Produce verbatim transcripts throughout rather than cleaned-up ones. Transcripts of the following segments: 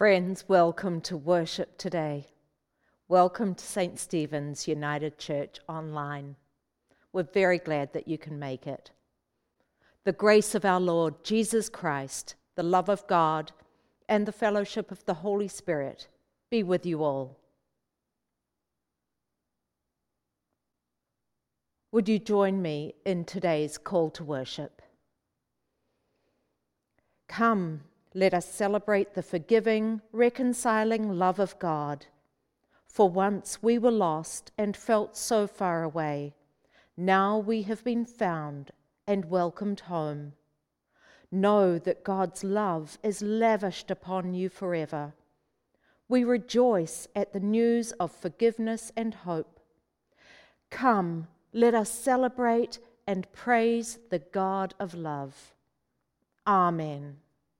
Friends, welcome to worship today. Welcome to Saint Stephen's United Church online. We're very glad that you can make it. The grace of our Lord Jesus Christ, the love of God, and the fellowship of the Holy Spirit be with you all. Would you join me in today's call to worship? Come, let us celebrate the forgiving, reconciling love of God. For once we were lost and felt so far away. Now we have been found and welcomed home. Know that God's love is lavished upon you forever. We rejoice at the news of forgiveness and hope. Come, let us celebrate and praise the God of love. Amen.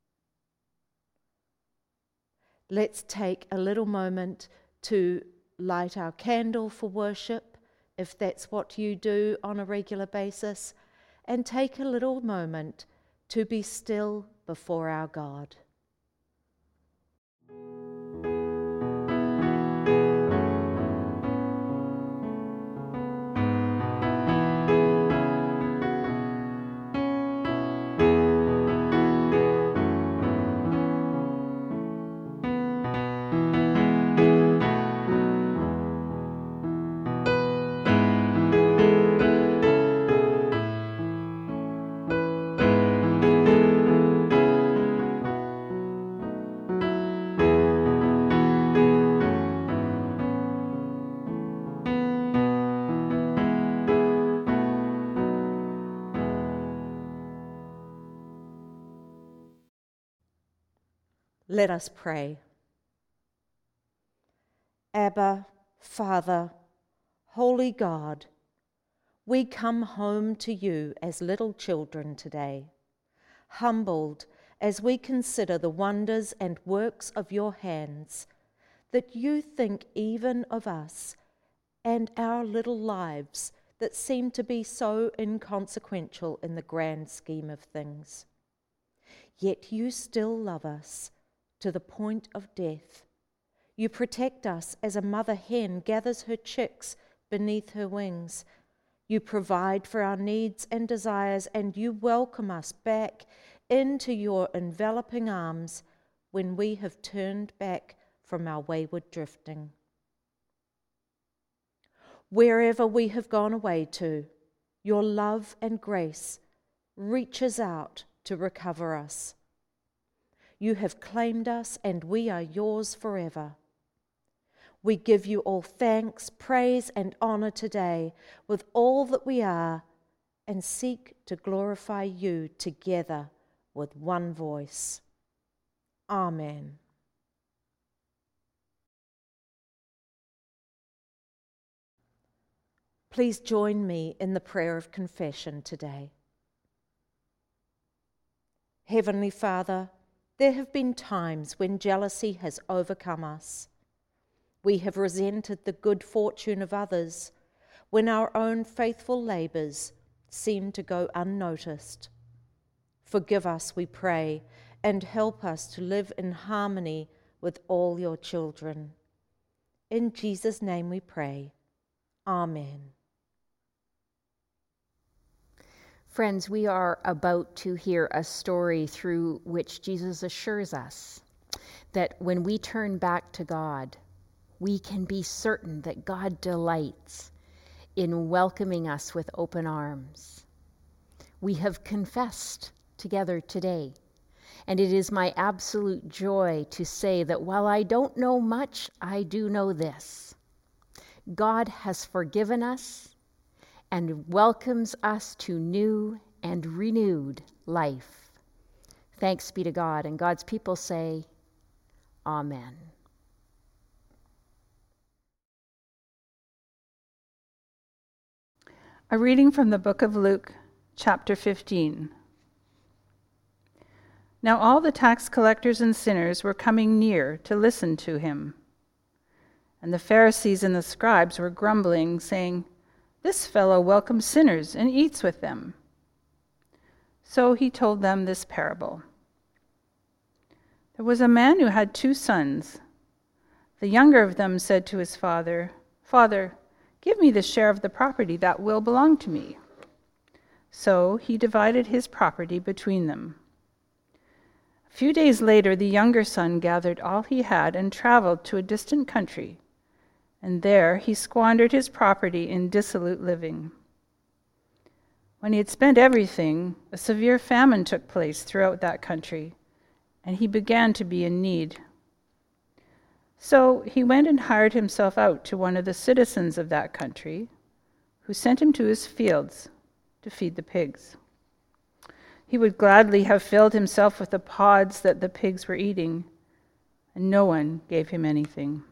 Let's take a little moment to light our candle for worship, if that's what you do on a regular basis, and take a little moment to be still before our God. Let us pray. Abba, Father, Holy God, we come home to you as little children today, humbled as we consider the wonders and works of your hands, that you think even of us and our little lives that seem to be so inconsequential in the grand scheme of things. Yet you still love us to the point of death. You protect us as a mother hen gathers her chicks beneath her wings. You provide for our needs and desires, and you welcome us back into your enveloping arms when we have turned back from our wayward drifting. Wherever we have gone away to, your love and grace reaches out to recover us. You have claimed us, and we are yours forever. We give you all thanks, praise, and honor today with all that we are, and seek to glorify you together with one voice. Amen. Please join me in the prayer of confession today. Heavenly Father, there have been times when jealousy has overcome us. We have resented the good fortune of others when our own faithful labours seem to go unnoticed. Forgive us, we pray, and help us to live in harmony with all your children. In Jesus' name we pray. Amen. Friends, we are about to hear a story through which Jesus assures us that when we turn back to God, we can be certain that God delights in welcoming us with open arms. We have confessed together today, and it is my absolute joy to say that while I don't know much, I do know this. God has forgiven us and welcomes us to new and renewed life. Thanks be to God, and God's people say, Amen. A reading from the book of Luke, chapter fifteen. Now all the tax collectors and sinners were coming near to listen to him. And the Pharisees and the scribes were grumbling, saying, This fellow welcomes sinners and eats with them. So he told them this parable. There was a man who had two sons. The younger of them said to his father, "Father, give me the share of the property that will belong to me." So he divided his property between them. A few days later, the younger son gathered all he had and traveled to a distant country, and there he squandered his property in dissolute living. When he had spent everything, a severe famine took place throughout that country, and he began to be in need. So he went and hired himself out to one of the citizens of that country, who sent him to his fields to feed the pigs. He would gladly have filled himself with the pods that the pigs were eating, and no one gave him anything.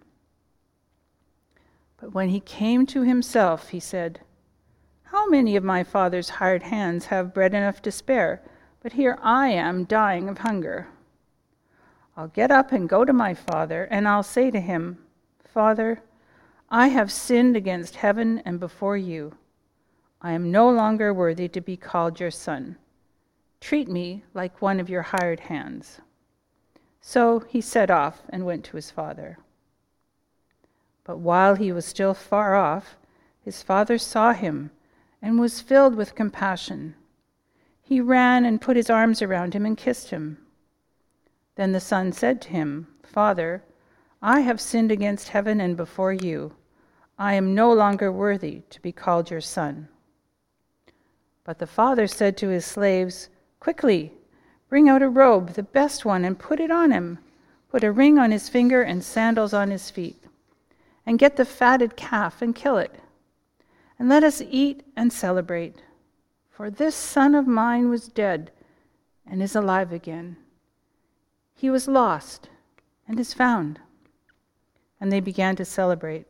But when he came to himself, he said, "How many of my father's hired hands have bread enough to spare, but here I am dying of hunger? I'll get up and go to my father, and I'll say to him, 'Father, I have sinned against heaven and before you. I am no longer worthy to be called your son. Treat me like one of your hired hands.' So he set off and went to his father. But while he was still far off, his father saw him and was filled with compassion. He ran and put his arms around him and kissed him. Then the son said to him, 'Father, I have sinned against heaven and before you. I am no longer worthy to be called your son.' But the father said to his slaves, 'Quickly, bring out a robe, the best one, and put it on him. Put a ring on his finger and sandals on his feet. And get the fatted calf and kill it. And let us eat and celebrate. For this son of mine was dead and is alive again. He was lost and is found.' And they began to celebrate.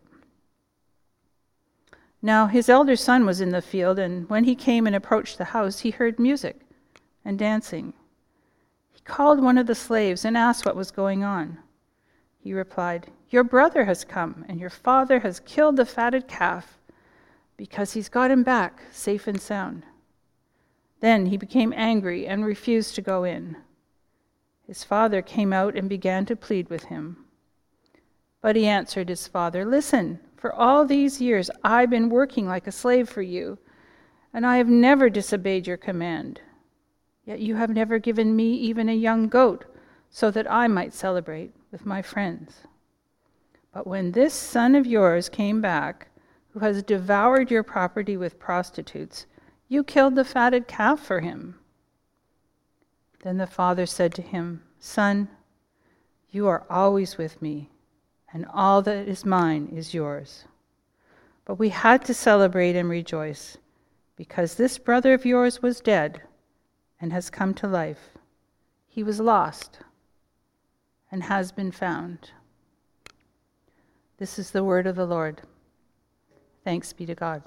Now his elder son was in the field, and when he came and approached the house, he heard music and dancing. He called one of the slaves and asked what was going on. He replied, 'Your brother has come, and your father has killed the fatted calf, because he's got him back safe and sound.' Then he became angry and refused to go in. His father came out and began to plead with him. But he answered his father, 'Listen, for all these years I've been working like a slave for you, and I have never disobeyed your command. Yet you have never given me even a young goat, so that I might celebrate with my friends. But when this son of yours came back, who has devoured your property with prostitutes, you killed the fatted calf for him.' Then the father said to him, 'Son, you are always with me, and all that is mine is yours. But we had to celebrate and rejoice, because this brother of yours was dead and has come to life. He was lost and has been found.'" This is the word of the Lord. Thanks be to God.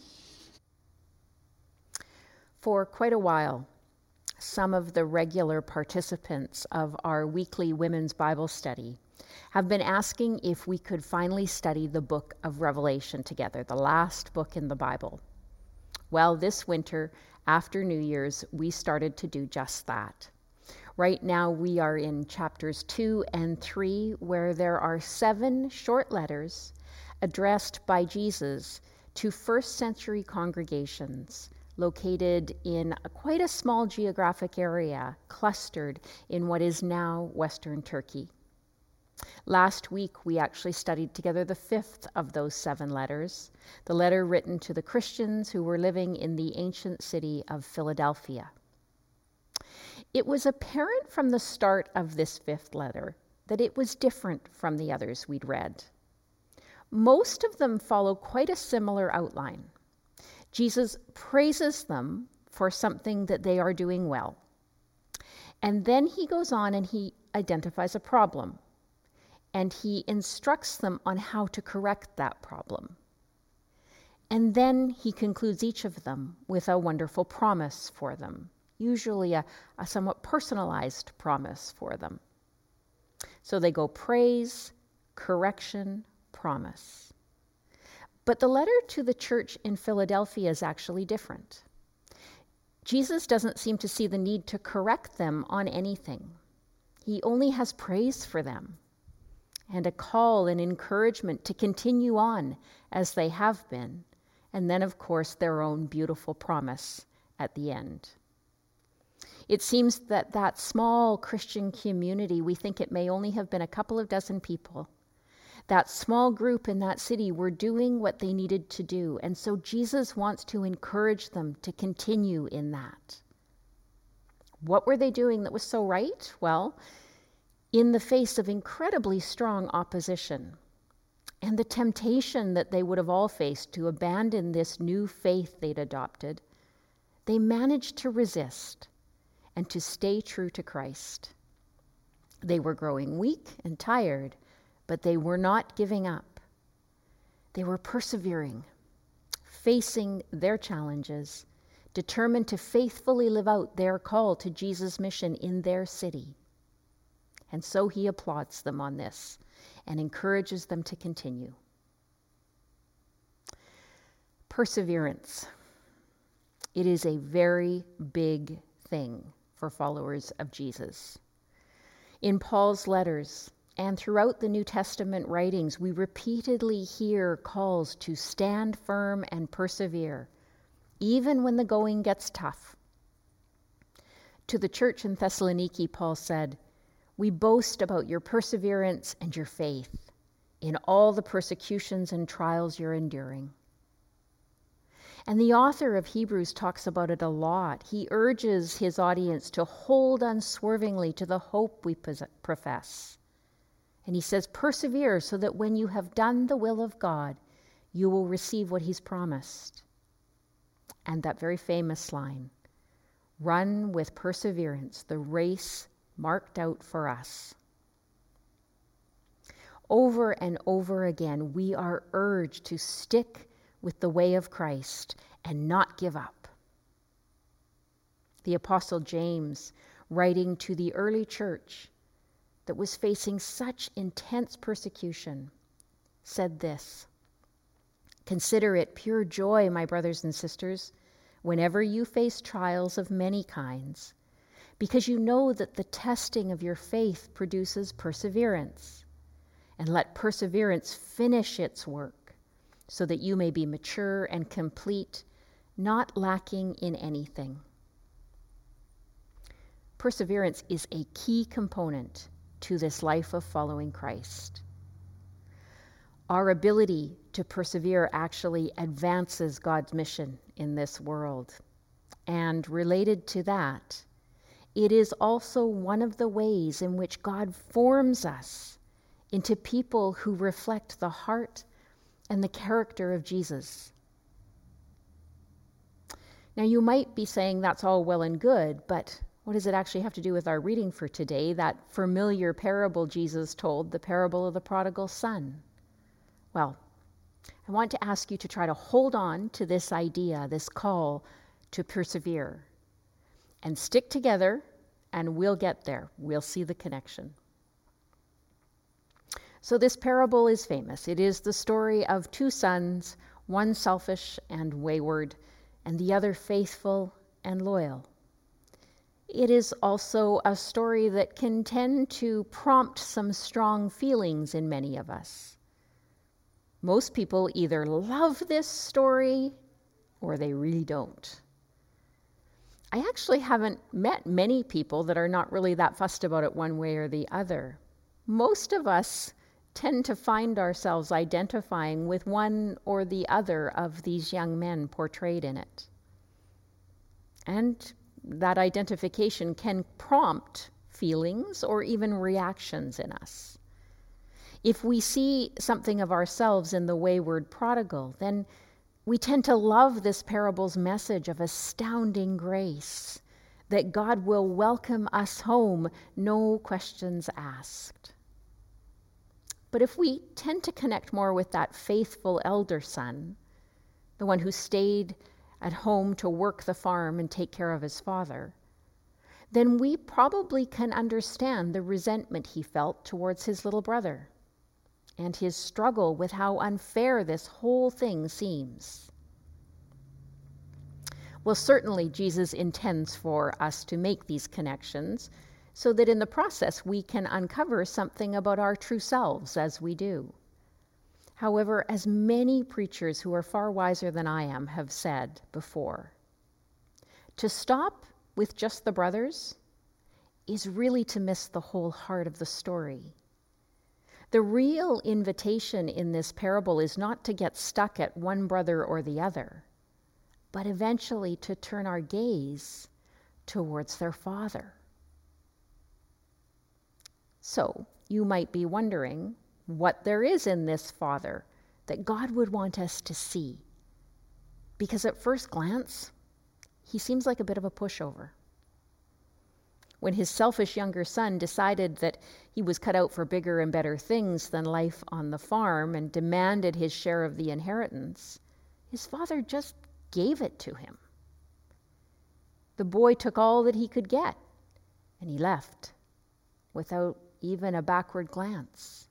For quite a while, some of the regular participants of our weekly women's Bible study have been asking if we could finally study the book of Revelation together, the last book in the Bible. Well, this winter, after New Year's, we started to do just that. Right now, we are in chapters two and three, where there are seven short letters addressed by Jesus to first century congregations located in a, quite a small geographic area, clustered in what is now Western Turkey. Last week, we actually studied together the fifth of those seven letters, the letter written to the Christians who were living in the ancient city of Philadelphia. It was apparent from the start of this fifth letter that it was different from the others we'd read. Most of them follow quite a similar outline. Jesus praises them for something that they are doing well. And then he goes on and he identifies a problem. And he instructs them on how to correct that problem. And then he concludes each of them with a wonderful promise for them, usually a, a somewhat personalized promise for them. So they go praise, correction, promise. But the letter to the church in Philadelphia is actually different. Jesus doesn't seem to see the need to correct them on anything. He only has praise for them and a call and encouragement to continue on as they have been. And then, of course, their own beautiful promise at the end. It seems that that small Christian community, we think it may only have been a couple of dozen people. That small group in that city were doing what they needed to do. And so Jesus wants to encourage them to continue in that. What were they doing that was so right? Well, in the face of incredibly strong opposition and the temptation that they would have all faced to abandon this new faith they'd adopted, they managed to resist and to stay true to Christ. They were growing weak and tired, but they were not giving up. They were persevering, facing their challenges, determined to faithfully live out their call to Jesus' mission in their city. And so he applauds them on this and encourages them to continue. Perseverance. It is a very big thing for followers of Jesus. In Paul's letters and throughout the New Testament writings, we repeatedly hear calls to stand firm and persevere, even when the going gets tough. To the church in Thessaloniki, Paul said, "We boast about your perseverance and your faith in all the persecutions and trials you're enduring." And the author of Hebrews talks about it a lot. He urges his audience to hold unswervingly to the hope we profess. And he says, persevere so that when you have done the will of God, you will receive what he's promised. And that very famous line, run with perseverance the race marked out for us. Over and over again, we are urged to stick with the way of Christ and not give up. The Apostle James, writing to the early church that was facing such intense persecution, said this, "Consider it pure joy, my brothers and sisters, whenever you face trials of many kinds, because you know that the testing of your faith produces perseverance. And let perseverance finish its work, so that you may be mature and complete, not lacking in anything." Perseverance is a key component to this life of following Christ. Our ability to persevere actually advances God's mission in this world. And related to that, it is also one of the ways in which God forms us into people who reflect the heart and the character of Jesus. Now, you might be saying that's all well and good, but what does it actually have to do with our reading for today, that familiar parable Jesus told, the parable of the prodigal son? Well, I want to ask you to try to hold on to this idea, this call to persevere, and stick together, and we'll get there. We'll see the connection. So this parable is famous. It is the story of two sons, one selfish and wayward, and the other faithful and loyal. It is also a story that can tend to prompt some strong feelings in many of us. Most people either love this story or they really don't. I actually haven't met many people that are not really that fussed about it one way or the other. Most of us tend to find ourselves identifying with one or the other of these young men portrayed in it. And that identification can prompt feelings or even reactions in us. If we see something of ourselves in the wayward prodigal, then we tend to love this parable's message of astounding grace, that God will welcome us home, no questions asked. But if we tend to connect more with that faithful elder son, the one who stayed at home to work the farm and take care of his father, then we probably can understand the resentment he felt towards his little brother and his struggle with how unfair this whole thing seems. Well, certainly Jesus intends for us to make these connections so that in the process we can uncover something about our true selves as we do. However, as many preachers who are far wiser than I am have said before, to stop with just the brothers is really to miss the whole heart of the story. The real invitation in this parable is not to get stuck at one brother or the other, but eventually to turn our gaze towards their father. So, you might be wondering what there is in this father that God would want us to see. Because at first glance, he seems like a bit of a pushover. When his selfish younger son decided that he was cut out for bigger and better things than life on the farm and demanded his share of the inheritance, his father just gave it to him. The boy took all that he could get, and he left without even a backward glance.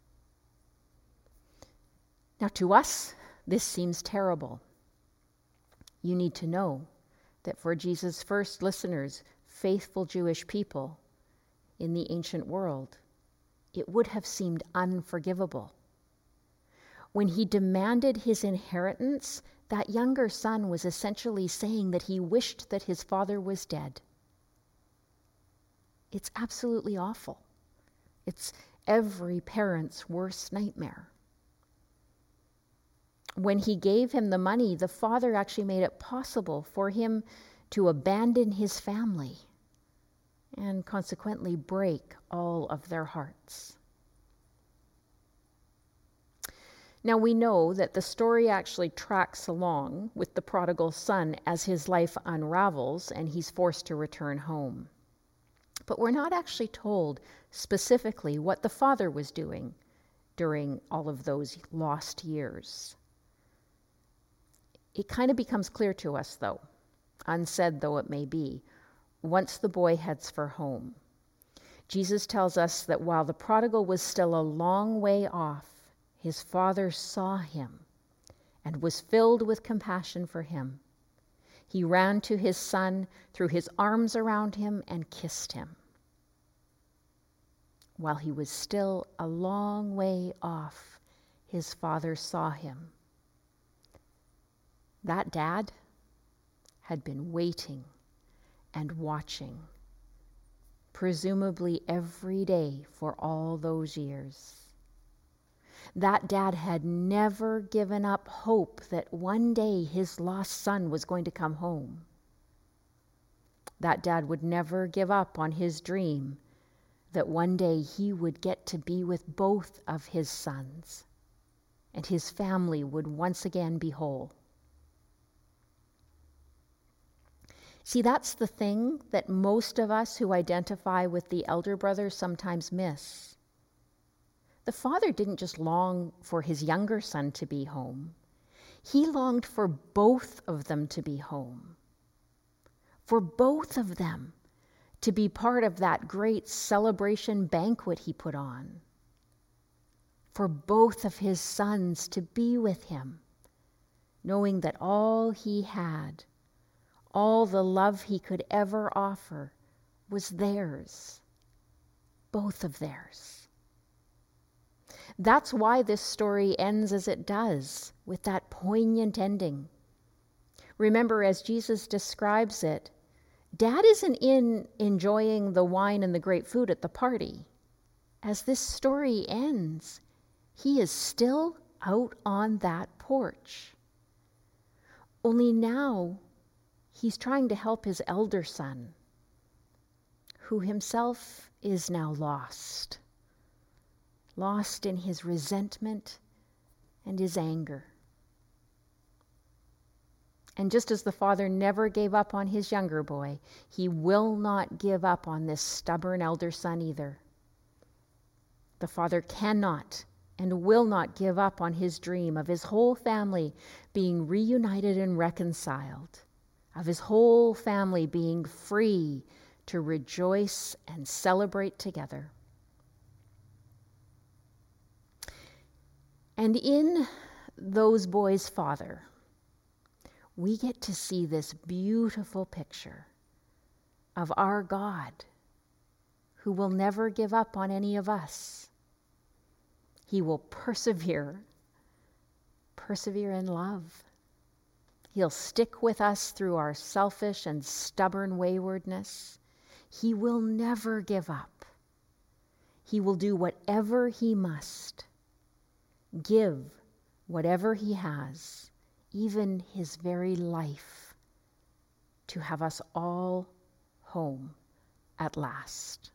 Now, to us, this seems terrible. You need to know that for Jesus' first listeners, faithful Jewish people in the ancient world, it would have seemed unforgivable. When he demanded his inheritance, that younger son was essentially saying that he wished that his father was dead. It's absolutely awful. It's every parent's worst nightmare. When he gave him the money, the father actually made it possible for him to abandon his family and consequently break all of their hearts. Now we know that the story actually tracks along with the prodigal son as his life unravels and he's forced to return home. But we're not actually told specifically what the father was doing during all of those lost years. It kind of becomes clear to us, though, unsaid though it may be, once the boy heads for home. Jesus tells us that while the prodigal was still a long way off, his father saw him and was filled with compassion for him. He ran to his son, threw his arms around him, and kissed him. While he was still a long way off, his father saw him. That dad had been waiting and watching, presumably every day for all those years. That dad had never given up hope that one day his lost son was going to come home. That dad would never give up on his dream that one day he would get to be with both of his sons and his family would once again be whole. See, that's the thing that most of us who identify with the elder brother sometimes miss. The father didn't just long for his younger son to be home. He longed for both of them to be home. For both of them to be part of that great celebration banquet he put on. For both of his sons to be with him, knowing that all he had, all the love he could ever offer, was theirs, both of theirs. That's why this story ends as it does, with that poignant ending. Remember, as Jesus describes it, Dad isn't in enjoying the wine and the great food at the party. As this story ends, he is still out on that porch. Only now, he's trying to help his elder son, who himself is now lost. Lost in his resentment and his anger. And just as the father never gave up on his younger boy, he will not give up on this stubborn elder son either. The father cannot and will not give up on his dream of his whole family being reunited and reconciled, of his whole family being free to rejoice and celebrate together. And in those boys' father, we get to see this beautiful picture of our God, who will never give up on any of us. He will persevere, persevere in love. He'll stick with us through our selfish and stubborn waywardness. He will never give up. He will do whatever he must, give whatever he has, even his very life, to have us all home at last.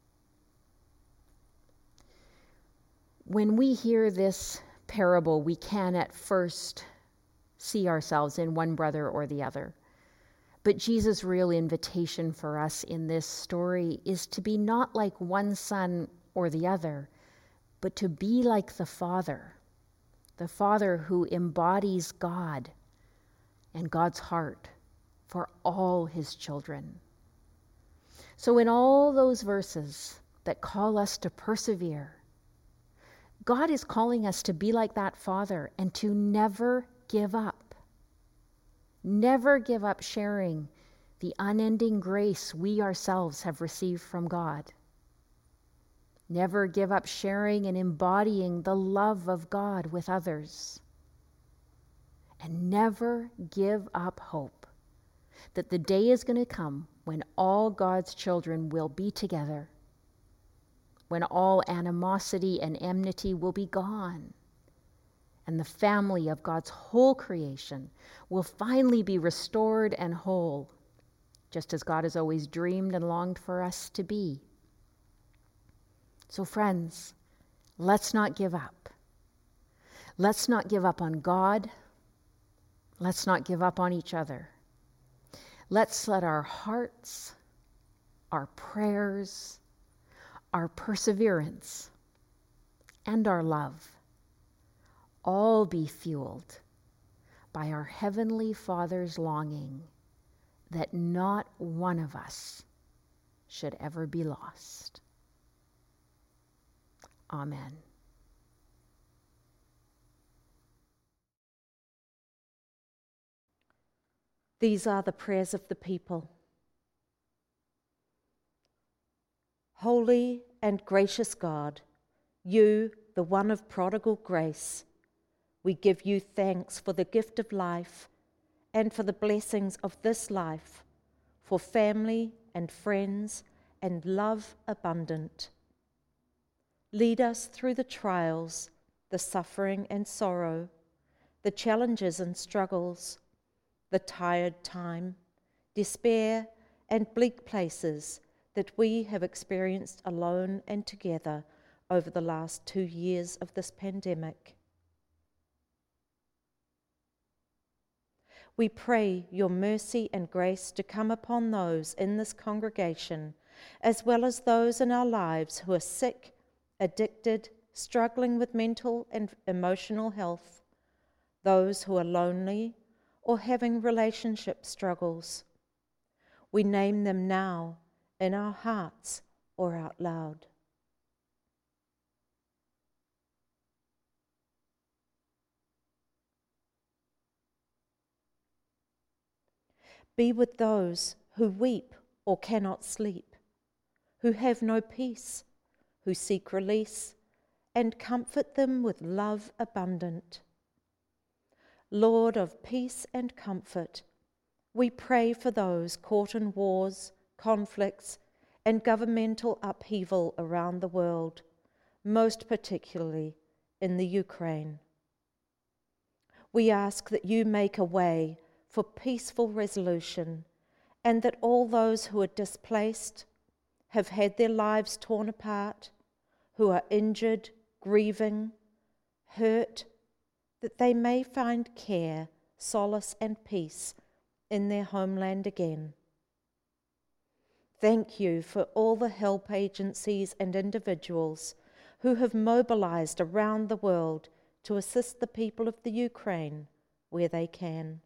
When we hear this parable, we can at first see ourselves in one brother or the other. But Jesus' real invitation for us in this story is to be not like one son or the other, but to be like the Father, the Father who embodies God and God's heart for all his children. So in all those verses that call us to persevere, God is calling us to be like that Father and to never give up. Never give up sharing the unending grace we ourselves have received from God. Never give up sharing and embodying the love of God with others. And never give up hope that the day is going to come when all God's children will be together, when all animosity and enmity will be gone, and the family of God's whole creation will finally be restored and whole, just as God has always dreamed and longed for us to be. So friends, let's not give up. Let's not give up on God. Let's not give up on each other. Let's let our hearts, our prayers, our perseverance, and our love all be fueled by our Heavenly Father's longing that not one of us should ever be lost. Amen. These are the prayers of the people. Holy and gracious God, you, the one of prodigal grace, we give you thanks for the gift of life and for the blessings of this life, for family and friends and love abundant. Lead us through the trials, the suffering and sorrow, the challenges and struggles, the tired time, despair and bleak places that we have experienced alone and together over the last two years of this pandemic. We pray your mercy and grace to come upon those in this congregation, as well as those in our lives who are sick, addicted, struggling with mental and emotional health, those who are lonely or having relationship struggles. We name them now in our hearts or out loud. Be with those who weep or cannot sleep, who have no peace, who seek release, and comfort them with love abundant. Lord of peace and comfort, we pray for those caught in wars, conflicts, and governmental upheaval around the world, most particularly in the Ukraine. We ask that you make a way for peaceful resolution, and that all those who are displaced, have had their lives torn apart, who are injured, grieving, hurt, that they may find care, solace, and peace in their homeland again. Thank you for all the help agencies and individuals who have mobilized around the world to assist the people of the Ukraine where they can.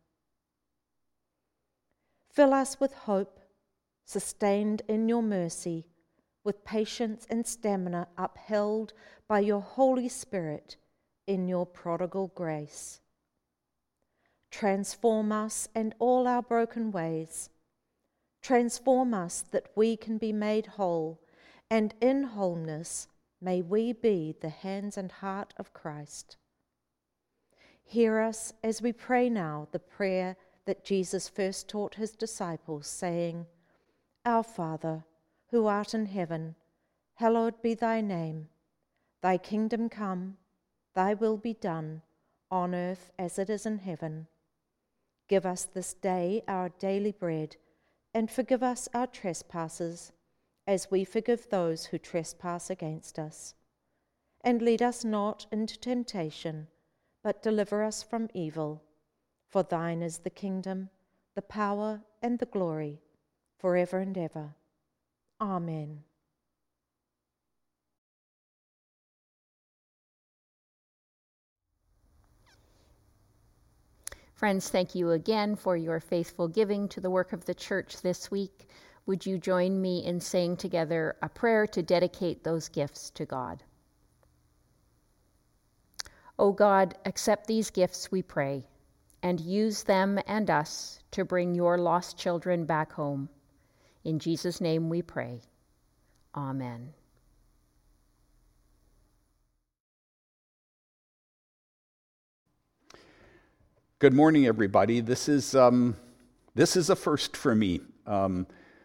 Fill us with hope, sustained in your mercy, with patience and stamina upheld by your Holy Spirit in your prodigal grace. Transform us and all our broken ways. Transform us that we can be made whole and in wholeness may we be the hands and heart of Christ. Hear us as we pray now the prayer that Jesus first taught his disciples, saying, Our Father, who art in heaven, hallowed be thy name. Thy kingdom come, thy will be done, on earth as it is in heaven. Give us this day our daily bread, and forgive us our trespasses, as we forgive those who trespass against us. And lead us not into temptation, but deliver us from evil. For thine is the kingdom, the power, and the glory, forever and ever. Amen. Friends, thank you again for your faithful giving to the work of the church this week. Would you join me in saying together a prayer to dedicate those gifts to God? O God, accept these gifts, we pray, and use them and us to bring your lost children back home. In Jesus' name we pray. Amen. Good morning, everybody. This is um, this is a first for me. Um,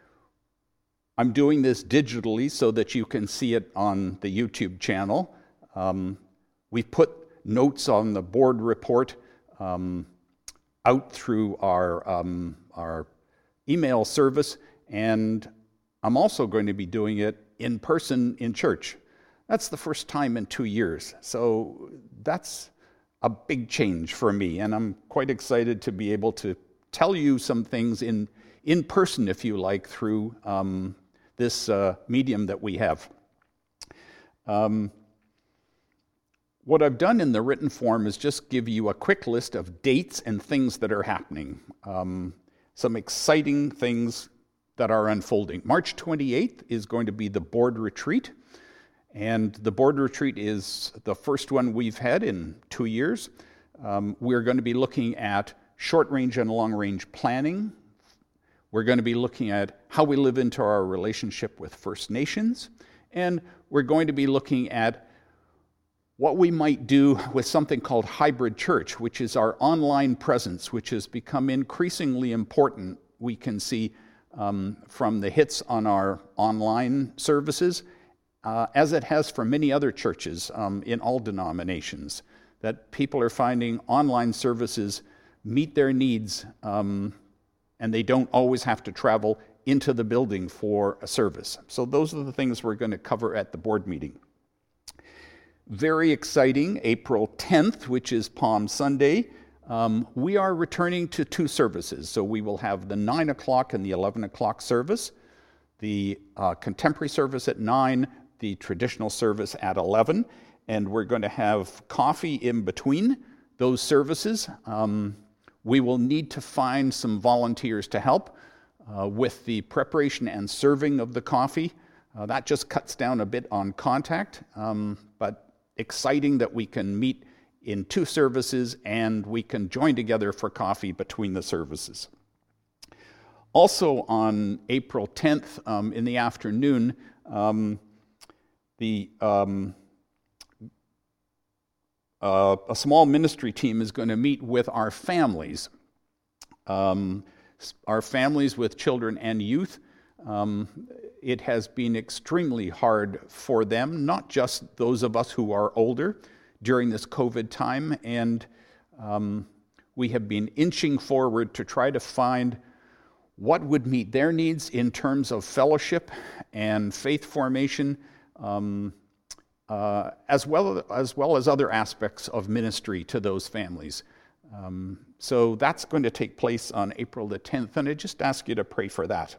I'm doing this digitally so that you can see it on the YouTube channel. Um, we put notes on the board report um, out through our um, our email service, and I'm also going to be doing it in person in church. That's the first time in two years, so that's a big change for me, and I'm quite excited to be able to tell you some things in in person, if you like, through um, this uh, medium that we have. Um, what I've done in the written form is just give you a quick list of dates and things that are happening, um, some exciting things that are unfolding. March twenty-eighth is going to be the board retreat. And the board retreat is the first one we've had in two years. Um, we're going to be looking at short-range and long-range planning. We're going to be looking at how we live into our relationship with First Nations. And we're going to be looking at what we might do with something called hybrid church, which is our online presence, which has become increasingly important. We can see um, from the hits on our online services, Uh, as it has for many other churches um, in all denominations, that people are finding online services meet their needs, um, and they don't always have to travel into the building for a service. So those are the things we're going to cover at the board meeting. Very exciting, April tenth, which is Palm Sunday, um, we are returning to two services. So we will have the nine o'clock and the eleven o'clock service, the uh, contemporary service at nine, the traditional service at eleven, and we're going to have coffee in between those services. Um, we will need to find some volunteers to help uh, with the preparation and serving of the coffee. Uh, that just cuts down a bit on contact, um, but exciting that we can meet in two services and we can join together for coffee between the services. Also on April tenth um, in the afternoon, um, The, um, uh, a small ministry team is going to meet with our families, um, our families with children and youth. Um, it has been extremely hard for them, not just those of us who are older during this COVID time, and um, we have been inching forward to try to find what would meet their needs in terms of fellowship and faith formation, Um, uh, as well as well as other aspects of ministry to those families. Um, so that's going to take place on April the tenth, and I just ask you to pray for that.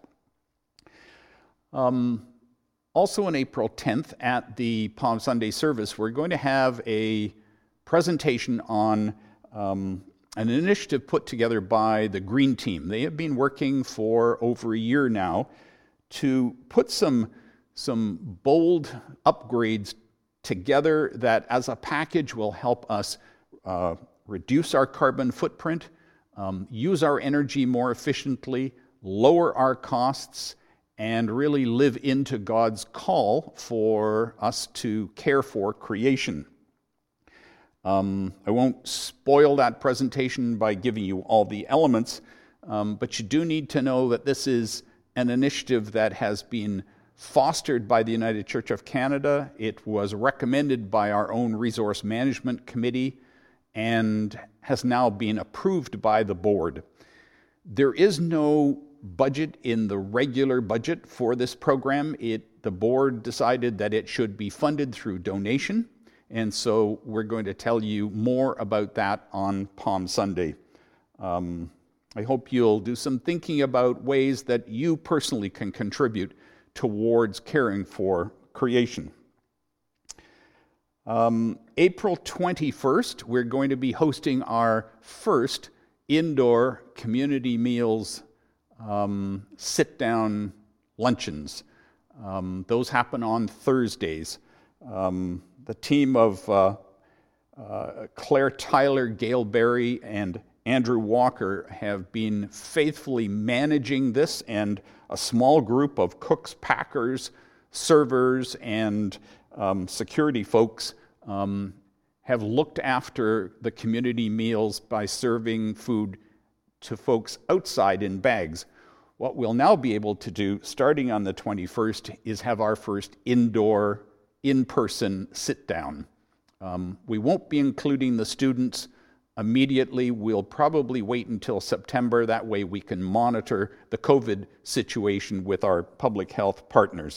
Um, also on April tenth at the Palm Sunday service, we're going to have a presentation on um, an initiative put together by the Green Team. They have been working for over a year now to put some some bold upgrades together that as a package will help us uh, reduce our carbon footprint, um, use our energy more efficiently, lower our costs, and really live into God's call for us to care for creation. Um, I won't spoil that presentation by giving you all the elements, um, but you do need to know that this is an initiative that has been fostered by the United Church of Canada. It was recommended by our own Resource Management Committee and has now been approved by the board. There is no budget in the regular budget for this program. It, the board decided that it should be funded through donation, and so we're going to tell you more about that on Palm Sunday. Um, I hope you'll do some thinking about ways that you personally can contribute towards caring for creation. Um, April twenty-first, we're going to be hosting our first indoor community meals um, sit-down luncheons. Um, those happen on Thursdays. Um, the team of uh, uh, Claire Tyler, Gail Berry, and Andrew Walker have been faithfully managing this, and a small group of cooks, packers, servers, and um, security folks um, have looked after the community meals by serving food to folks outside in bags. What we'll now be able to do, starting on the twenty-first, is have our first indoor, in-person sit-down. Um, we won't be including the students immediately. We'll probably wait until September. That way we can monitor the COVID situation with our public health partners.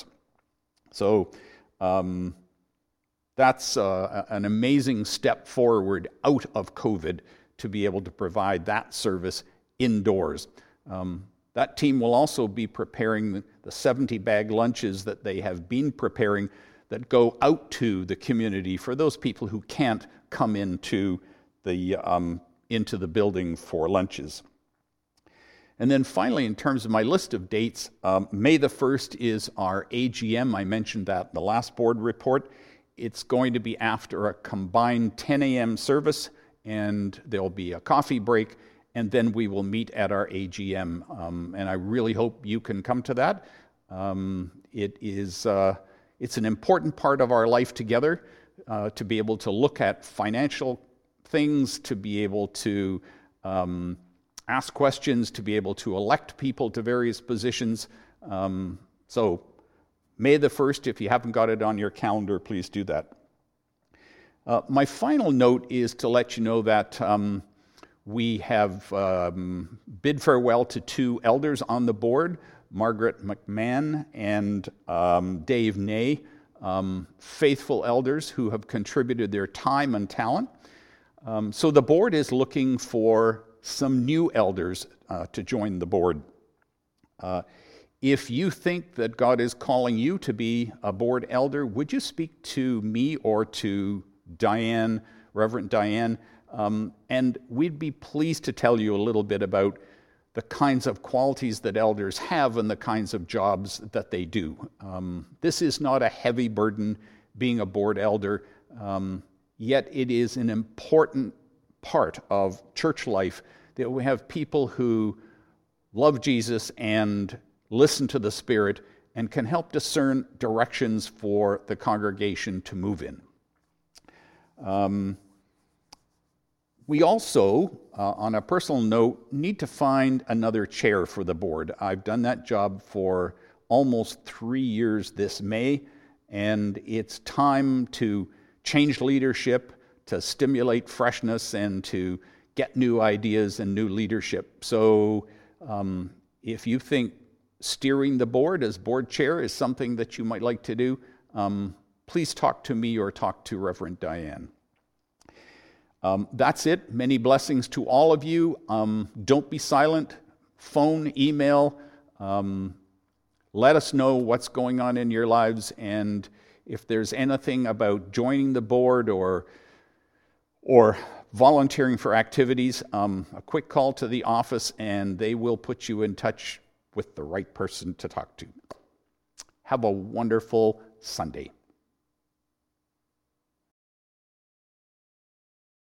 So um, that's uh, an amazing step forward out of COVID to be able to provide that service indoors. Um, that team will also be preparing the seventy bag lunches that they have been preparing that go out to the community for those people who can't come into the, um, into the building for lunches. And then finally, in terms of my list of dates, um, May the first is our A G M. I mentioned that in the last board report. It's going to be after a combined ten a.m. service, and there'll be a coffee break, and then we will meet at our A G M. Um, and I really hope you can come to that. Um, it is, uh, it's an important part of our life together, uh, to be able to look at financial things, to be able to um, ask questions, to be able to elect people to various positions. Um, so May the first, if you haven't got it on your calendar, please do that. Uh, my final note is to let you know that um, we have um, bid farewell to two elders on the board, Margaret McMahon and um, Dave Ney, um, faithful elders who have contributed their time and talent. Um, so the board is looking for some new elders uh, to join the board. Uh, if you think that God is calling you to be a board elder, would you speak to me or to Diane, Reverend Diane? Um, and we'd be pleased to tell you a little bit about the kinds of qualities that elders have and the kinds of jobs that they do. Um, this is not a heavy burden, being a board elder. Um, Yet it is an important part of church life that we have people who love Jesus and listen to the Spirit and can help discern directions for the congregation to move in. Um, we also, uh, on a personal note, need to find another chair for the board. I've done that job for almost three years this May, and it's time to change leadership, to stimulate freshness, and to get new ideas and new leadership. So um, if you think steering the board as board chair is something that you might like to do, um, please talk to me or talk to Reverend Diane. Um, that's it. Many blessings to all of you. Um, don't be silent. Phone, email. Um, let us know what's going on in your lives, and if there's anything about joining the board or or volunteering for activities, um, a quick call to the office and they will put you in touch with the right person to talk to. Have a wonderful Sunday.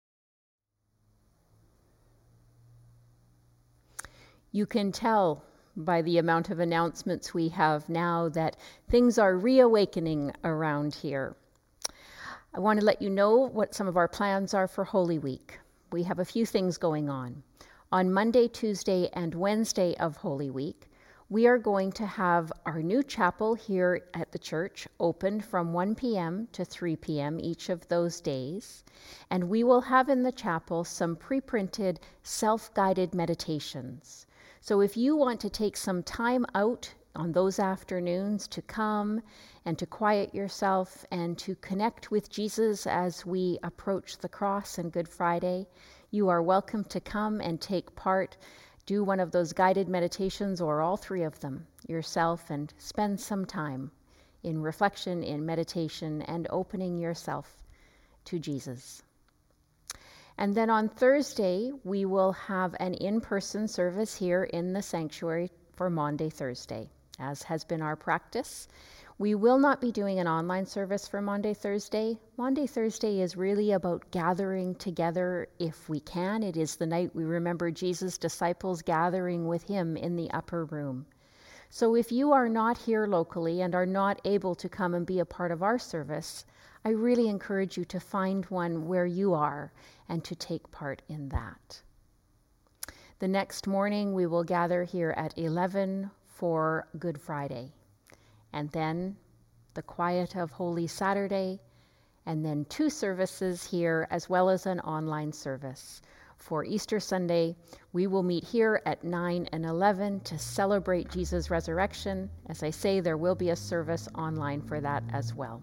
You can tell by the amount of announcements we have now that things are reawakening around here. I want to let you know what some of our plans are for Holy Week. We have a few things going on. On Monday, Tuesday, and Wednesday of Holy Week, we are going to have our new chapel here at the church open from one p.m. to three p.m. each of those days. And we will have in the chapel some pre-printed self-guided meditations. So if you want to take some time out on those afternoons to come and to quiet yourself and to connect with Jesus as we approach the cross and Good Friday, you are welcome to come and take part. Do one of those guided meditations or all three of them yourself and spend some time in reflection, in meditation, and opening yourself to Jesus. And then on Thursday, we will have an in-person service here in the sanctuary for Maundy Thursday, as has been our practice. We will not be doing an online service for Maundy Thursday. Maundy Thursday is really about gathering together if we can. It is the night we remember Jesus' disciples gathering with him in the upper room. So if you are not here locally and are not able to come and be a part of our service, I really encourage you to find one where you are and to take part in that. The next morning, we will gather here at eleven for Good Friday. And then the quiet of Holy Saturday, and then two services here as well as an online service. For Easter Sunday, we will meet here at nine and eleven to celebrate Jesus' resurrection. As I say, there will be a service online for that as well.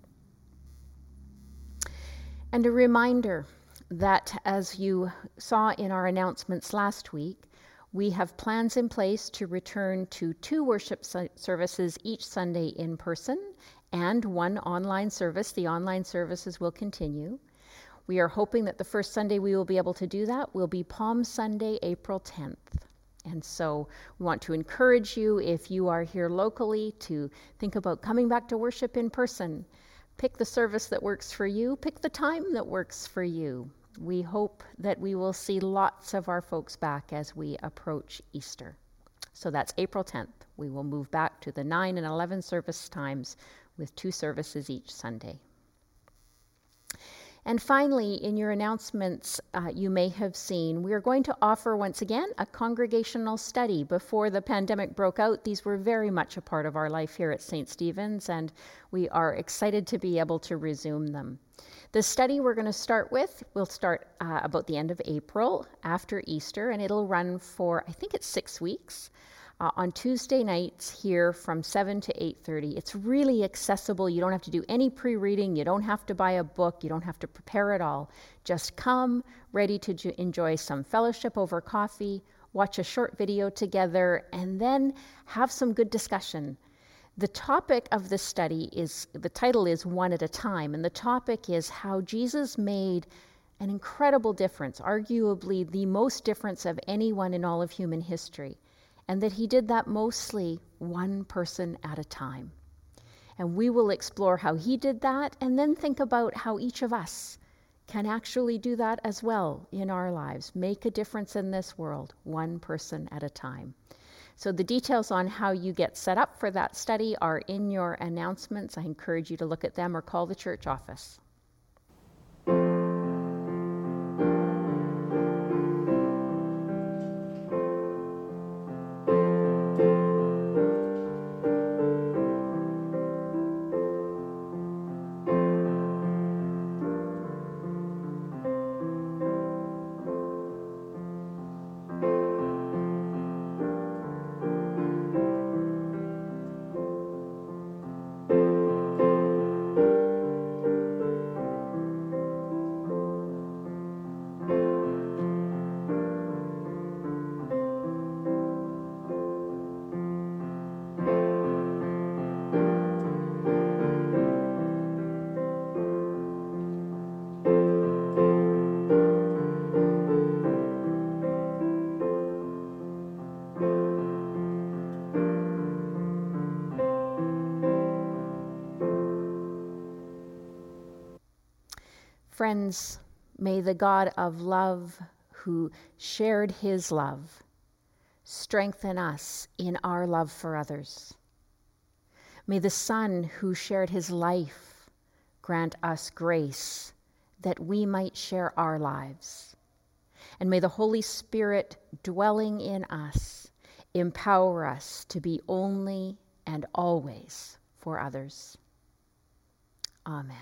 And a reminder that, as you saw in our announcements last week, we have plans in place to return to two worship services each Sunday in person and one online service. The online services will continue. We are hoping that the first Sunday we will be able to do that will be Palm Sunday, April tenth. And so we want to encourage you, if you are here locally, to think about coming back to worship in person. Pick the service that works for you. Pick the time that works for you. We hope that we will see lots of our folks back as we approach Easter. So that's April tenth. We will move back to the nine and eleven service times with two services each Sunday. And finally, in your announcements, uh, you may have seen, we are going to offer once again a congregational study. Before the pandemic broke out, these were very much a part of our life here at Saint Stephen's, and we are excited to be able to resume them. The study we're going to start with will start uh, about the end of April after Easter, and it'll run for, I think it's six weeks. Uh, on Tuesday nights here from seven to eight thirty. It's really accessible. You don't have to do any pre-reading. You don't have to buy a book. You don't have to prepare at all. Just come ready to ju- enjoy some fellowship over coffee, watch a short video together, and then have some good discussion. The topic of this study is, the title is One at a Time, and the topic is how Jesus made an incredible difference, arguably the most difference of anyone in all of human history. And that he did that mostly one person at a time. And we will explore how he did that and then think about how each of us can actually do that as well in our lives, make a difference in this world, one person at a time. So the details on how you get set up for that study are in your announcements. I encourage you to look at them or call the church office. Friends, may the God of love, who shared his love, strengthen us in our love for others. May the Son who shared his life grant us grace that we might share our lives. And may the Holy Spirit dwelling in us empower us to be only and always for others. Amen.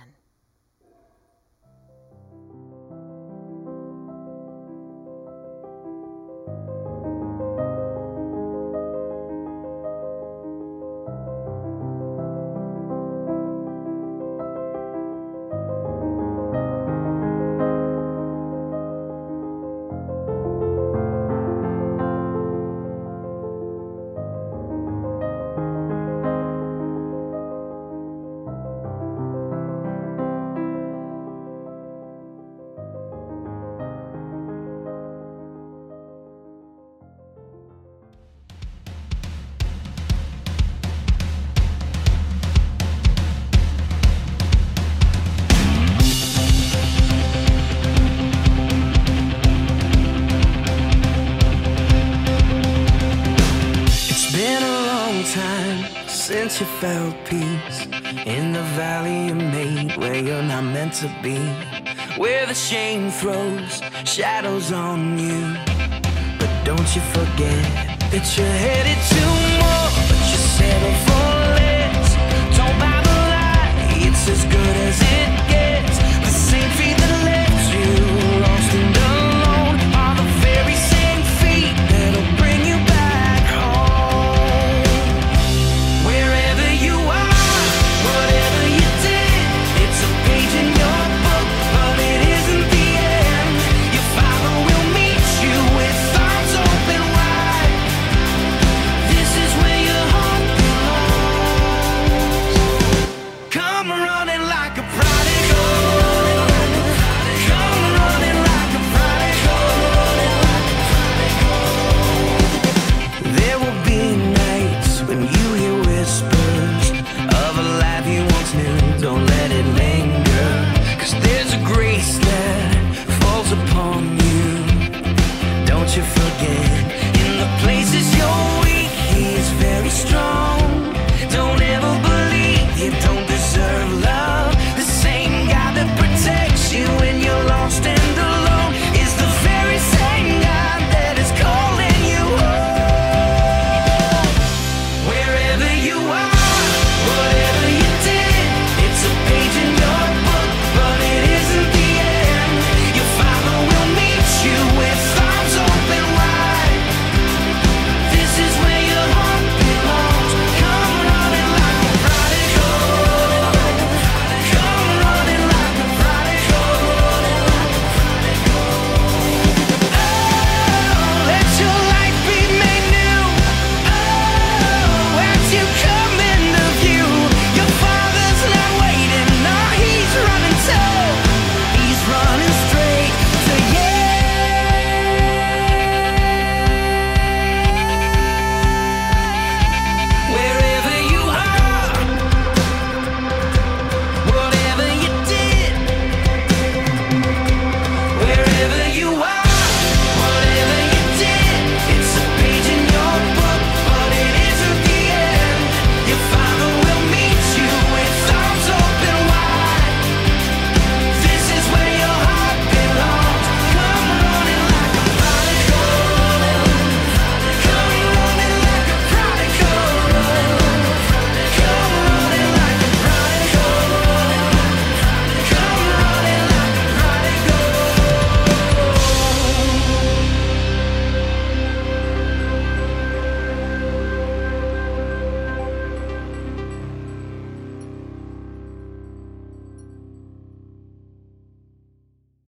Since you felt peace in the valley you made, where you're not meant to be, where the shame throws shadows on you. But don't you forget that you're headed to